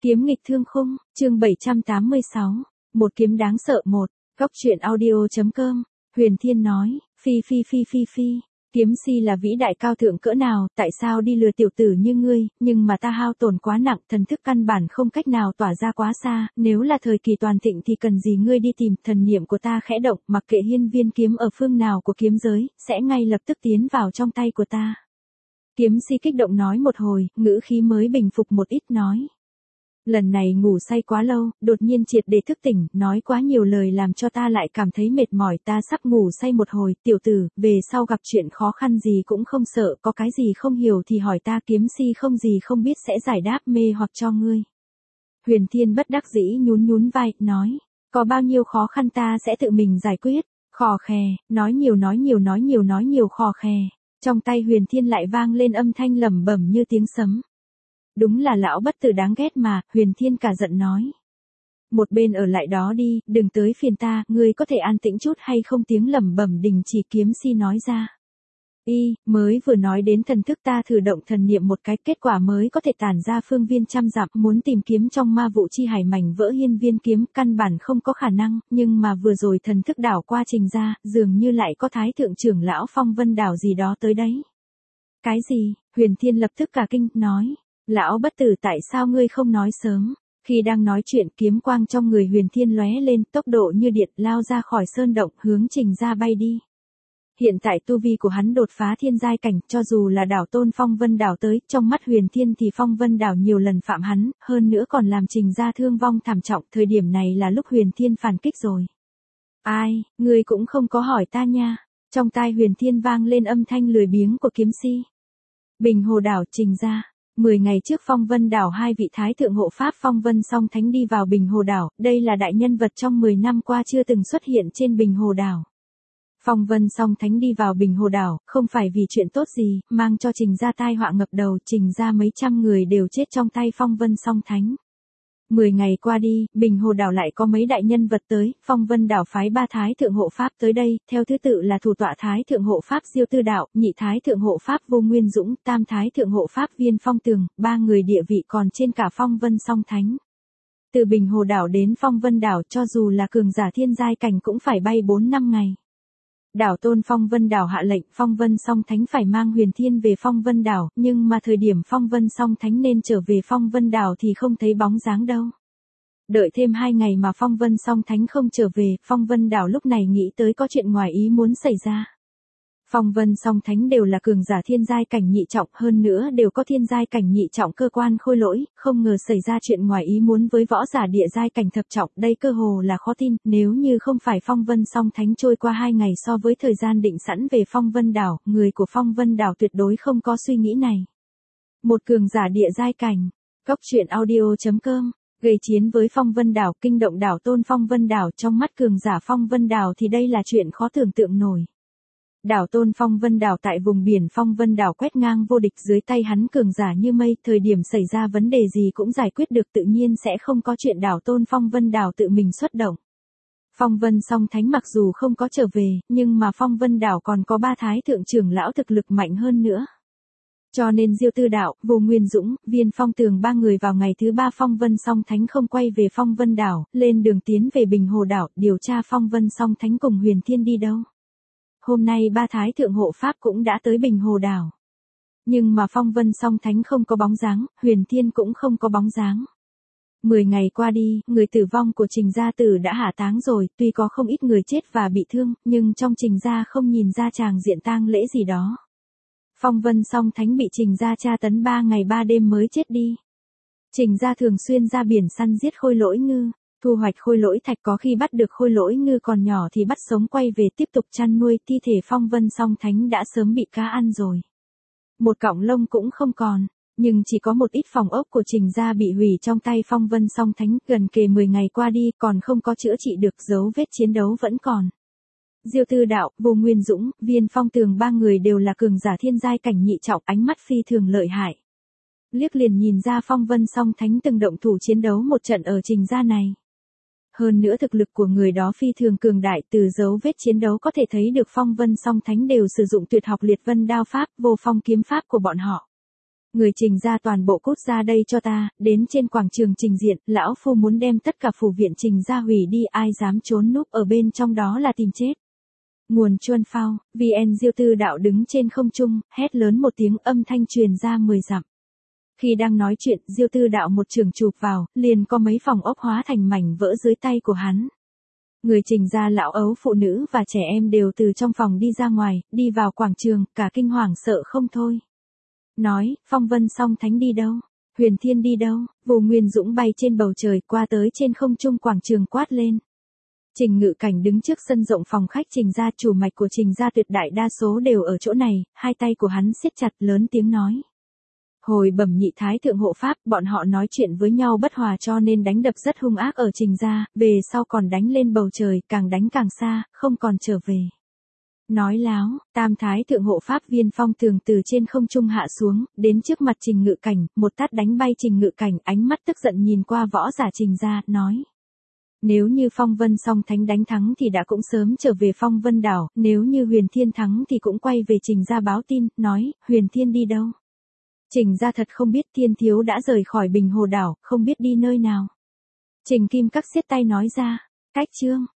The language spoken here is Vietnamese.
Kiếm nghịch thương khung, chương 786. Một kiếm đáng sợ một. Góc truyện audio.com. Huyền Thiên nói, phi. Kiếm si là vĩ đại cao thượng cỡ nào, tại sao đi lừa tiểu tử như ngươi, nhưng mà ta hao tổn quá nặng, thần thức căn bản không cách nào tỏa ra quá xa, nếu là thời kỳ toàn thịnh thì cần gì ngươi đi tìm, thần niệm của ta khẽ động, mặc kệ hiên viên kiếm ở phương nào của kiếm giới, sẽ ngay lập tức tiến vào trong tay của ta. Kiếm si kích động nói một hồi, ngữ khí mới bình phục một ít nói. Lần này ngủ say quá lâu, đột nhiên triệt để thức tỉnh, nói quá nhiều lời làm cho ta lại cảm thấy mệt mỏi, ta sắp ngủ say một hồi, tiểu tử, về sau gặp chuyện khó khăn gì cũng không sợ, có cái gì không hiểu thì hỏi ta, kiếm si không gì không biết sẽ giải đáp mê hoặc cho ngươi. Huyền Thiên bất đắc dĩ nhún vai, nói, có bao nhiêu khó khăn ta sẽ tự mình giải quyết, khò khè, nói nhiều khò khè, trong tay Huyền Thiên lại vang lên âm thanh lẩm bẩm như tiếng sấm. Đúng là lão bất tử đáng ghét mà, Huyền Thiên cả giận nói. Một bên ở lại đó đi, đừng tới phiền ta, ngươi có thể an tĩnh chút hay không, tiếng lẩm bẩm đình chỉ. Kiếm si nói ra. Mới vừa nói đến thần thức ta thử động thần niệm một cái, kết quả mới có thể tản ra phương viên trăm dặm, muốn tìm kiếm trong ma vụ chi hải mảnh vỡ hiên viên kiếm, căn bản không có khả năng, nhưng mà vừa rồi thần thức đảo qua trình ra, dường như lại có thái thượng trưởng lão Phong Vân Đảo gì đó tới đấy. Cái gì? Huyền Thiên lập tức cả kinh, nói. Lão bất tử, tại sao ngươi không nói sớm? Khi đang nói chuyện, kiếm quang trong người Huyền Thiên lóe lên, tốc độ như điện lao ra khỏi sơn động, hướng trình ra bay đi. Hiện tại tu vi của hắn đột phá thiên giai cảnh, cho dù là đảo tôn Phong Vân Đảo tới, trong mắt Huyền Thiên thì Phong Vân Đảo nhiều lần phạm hắn, hơn nữa còn làm trình ra thương vong thảm trọng, thời điểm này là lúc Huyền Thiên phản kích rồi. Ai, ngươi cũng không có hỏi ta nha. Trong tai Huyền Thiên vang lên âm thanh lười biếng của kiếm si. Bình Hồ Đảo, trình ra. 10 ngày trước Phong Vân Đảo hai vị thái thượng hộ pháp Phong Vân Song Thánh đi vào Bình Hồ Đảo, đây là đại nhân vật trong 10 năm qua chưa từng xuất hiện trên Bình Hồ Đảo. Phong Vân Song Thánh đi vào Bình Hồ Đảo, không phải vì chuyện tốt gì, mang cho trình ra tai họa ngập đầu, trình ra mấy trăm người đều chết trong tay Phong Vân Song Thánh. 10 ngày qua đi, Bình Hồ Đảo lại có mấy đại nhân vật tới, Phong Vân Đảo phái 3 thái thượng hộ pháp tới đây, theo thứ tự là thủ tọa thái thượng hộ pháp Diêu Tư Đạo, nhị thái thượng hộ pháp Vô Nguyên Dũng, tam thái thượng hộ pháp Viên Phong Tường, 3 người địa vị còn trên cả Phong Vân Song Thánh. Từ Bình Hồ Đảo đến Phong Vân Đảo cho dù là cường giả thiên giai cảnh cũng phải bay 4-5 ngày. Đảo tôn Phong Vân Đảo hạ lệnh Phong Vân Song Thánh phải mang Huyền Thiên về Phong Vân Đảo, nhưng mà thời điểm Phong Vân Song Thánh nên trở về Phong Vân Đảo thì không thấy bóng dáng đâu. Đợi thêm 2 ngày mà Phong Vân Song Thánh không trở về, Phong Vân Đảo lúc này nghĩ tới có chuyện ngoài ý muốn xảy ra. Phong Vân Song Thánh đều là cường giả thiên giai cảnh nhị trọng, hơn nữa đều có thiên giai cảnh nhị trọng cơ quan khôi lỗi, không ngờ xảy ra chuyện ngoài ý muốn với võ giả địa giai cảnh thập trọng, đây cơ hồ là khó tin, nếu như không phải Phong Vân Song Thánh trôi qua 2 ngày so với thời gian định sẵn về Phong Vân Đảo, người của Phong Vân Đảo tuyệt đối không có suy nghĩ này. Một cường giả địa giai cảnh, góc truyện audio.com. Gây chiến với Phong Vân Đảo, kinh động đảo tôn Phong Vân Đảo, trong mắt cường giả Phong Vân Đảo thì đây là chuyện khó tưởng tượng nổi. Đảo tôn Phong Vân Đảo tại vùng biển Phong Vân Đảo quét ngang vô địch, dưới tay hắn cường giả như mây, thời điểm xảy ra vấn đề gì cũng giải quyết được, tự nhiên sẽ không có chuyện đảo tôn Phong Vân Đảo tự mình xuất động. Phong Vân Song Thánh mặc dù không có trở về, nhưng mà Phong Vân Đảo còn có 3 thái thượng trưởng lão thực lực mạnh hơn nữa. Cho nên Diêu Tư Đạo, Vô Nguyên Dũng, Viên Phong Tường 3 người vào ngày thứ 3 Phong Vân Song Thánh không quay về Phong Vân Đảo, lên đường tiến về Bình Hồ Đảo, điều tra Phong Vân Song Thánh cùng Huyền Thiên đi đâu. Hôm nay 3 thái thượng hộ pháp cũng đã tới Bình Hồ Đảo. Nhưng mà Phong Vân Song Thánh không có bóng dáng, Huyền Thiên cũng không có bóng dáng. 10 ngày qua đi, người tử vong của Trình gia tử đã hạ táng rồi, tuy có không ít người chết và bị thương, nhưng trong Trình gia không nhìn ra tràng diện tang lễ gì đó. Phong Vân Song Thánh bị Trình gia tra tấn 3 ngày 3 đêm mới chết đi. Trình gia thường xuyên ra biển săn giết khôi lỗi ngư, thu hoạch khôi lỗi thạch, có khi bắt được khôi lỗi ngư còn nhỏ thì bắt sống quay về tiếp tục chăn nuôi, thi thể Phong Vân Song Thánh đã sớm bị cá ăn rồi. Một cọng lông cũng không còn, nhưng chỉ có một ít phòng ốc của Trình gia bị hủy trong tay Phong Vân Song Thánh, gần kề 10 ngày qua đi còn không có chữa trị được, dấu vết chiến đấu vẫn còn. Diêu Tư Đạo, Vô Nguyên Dũng, Viên Phong Tường 3 người đều là cường giả thiên giai cảnh nhị trọng, ánh mắt phi thường lợi hại. Liếc liền nhìn ra Phong Vân Song Thánh từng động thủ chiến đấu một trận ở Trình gia này. Hơn nữa thực lực của người đó phi thường cường đại, từ dấu vết chiến đấu có thể thấy được Phong Vân Song Thánh đều sử dụng tuyệt học Liệt Vân Đao Pháp, Vô Phong Kiếm Pháp của bọn họ. Người Trình gia toàn bộ cút ra đây cho ta, đến trên quảng trường trình diện, lão phu muốn đem tất cả phủ viện Trình gia hủy đi, ai dám trốn núp ở bên trong đó là tìm chết. Nguồn Chuân Phao, VN Diêu Tư Đạo đứng trên không trung, hét lớn một tiếng, âm thanh truyền ra 10 dặm. Khi đang nói chuyện, Diêu Tư Đạo một chưởng chụp vào, liền có mấy phòng ốc hóa thành mảnh vỡ dưới tay của hắn. Người Trình gia lão ấu, phụ nữ và trẻ em đều từ trong phòng đi ra ngoài, đi vào quảng trường, cả kinh hoàng sợ không thôi. Nói, Phong Vân Song Thánh đi đâu? Huyền Thiên đi đâu? Vô Nguyên Dũng bay trên bầu trời qua tới trên không trung quảng trường quát lên. Trình Ngự Cảnh đứng trước sân rộng phòng khách Trình gia, chủ mạch của Trình gia tuyệt đại đa số đều ở chỗ này, hai tay của hắn siết chặt, lớn tiếng nói. Hồi bẩm nhị thái thượng hộ pháp, bọn họ nói chuyện với nhau bất hòa cho nên đánh đập rất hung ác ở Trình gia, về sau còn đánh lên bầu trời, càng đánh càng xa, không còn trở về. Nói láo, tam thái thượng hộ pháp Viên Phong Tường từ trên không trung hạ xuống, đến trước mặt Trình Ngự Cảnh, một tát đánh bay Trình Ngự Cảnh, ánh mắt tức giận nhìn qua võ giả Trình gia, nói. Nếu như Phong Vân Song Thánh đánh thắng thì đã cũng sớm trở về Phong Vân đảo, nếu như Huyền Thiên thắng thì cũng quay về Trình gia báo tin, nói, Huyền Thiên đi đâu? Trình gia thật không biết Thiên thiếu đã rời khỏi Bình Hồ đảo, không biết đi nơi nào. Trình Kim Các siết tay nói ra, cách chương.